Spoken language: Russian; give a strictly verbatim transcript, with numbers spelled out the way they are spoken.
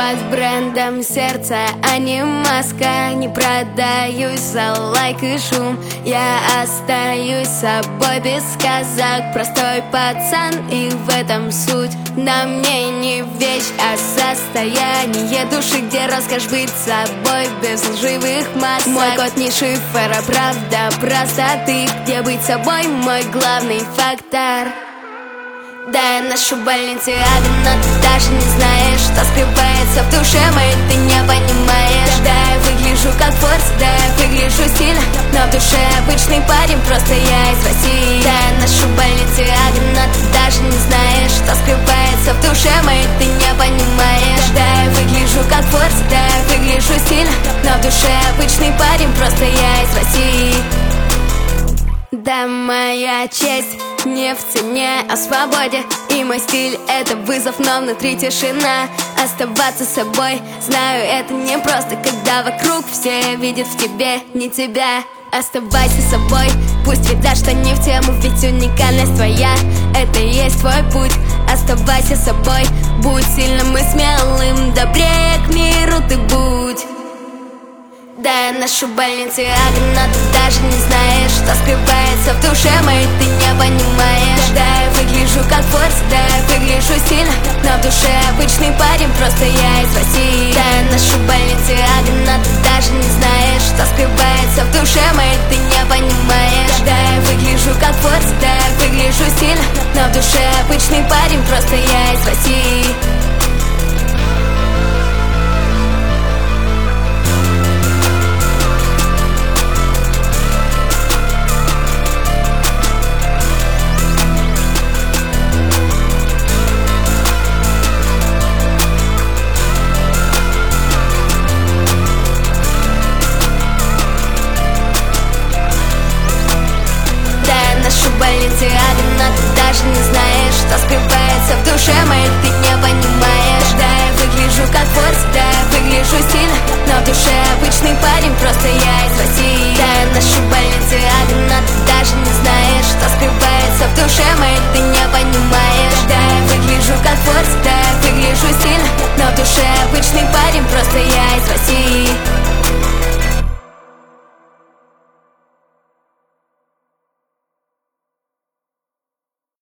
под брендом сердца, а не маска. Не продаюсь за лайк и шум, я остаюсь собой без сказок. Простой пацан, и в этом суть. На мне не вещь, а состояние души, где роскошь быть собой без лживых масок. Мой код не шифр, а правда простоты, где быть собой мой главный фактор. Да, я ношу больнициаду, но ты даже не знаешь, что скрывается в душе моей, ты не понимаешь. Да, я выгляжу как форс, да, я выгляжу стильно, но в душе обычный парень, просто я из России. Да, я ношу больнициаду, но ты даже не знаешь, что скрывается в душе моей, ты не понимаешь. Да, я выгляжу как форс, да, я выгляжу стильно, но в душе обычный парень, просто я из России. Да, моя честь не в цене, а в свободе. И мой стиль — это вызов, но внутри тишина. Оставаться собой, знаю, это не просто, когда вокруг все видят в тебе не тебя. Оставайся собой, пусть видят, что не в тему, ведь уникальность твоя — это и есть твой путь. Оставайся собой, будь сильным и смелым, добрее к миру ты будь. Да, я ношу больнициаду, но ты даже не знаешь, что скрывается в душе моей, ты не понимаешь. Да, я выгляжу как форс, да, я выгляжу стильно, но в душе обычный парень, просто я из России. Да, я ношу больнициаду, но ты даже не знаешь, что скрывается в душе моей, ты не понимаешь. Да, я выгляжу как форс, да, я выгляжу стильно, но в душе обычный парень, просто я из России. Ношу больнициаду, но ты даже не знаешь, что скрывается в душе моей, ты не понимаешь. Да, я выгляжу как форс, да, я выгляжу стильно, но в душе обычный парень, просто я из России. Да, я ношу больнициаду, но ты даже не знаешь, что скрывается в душе моей.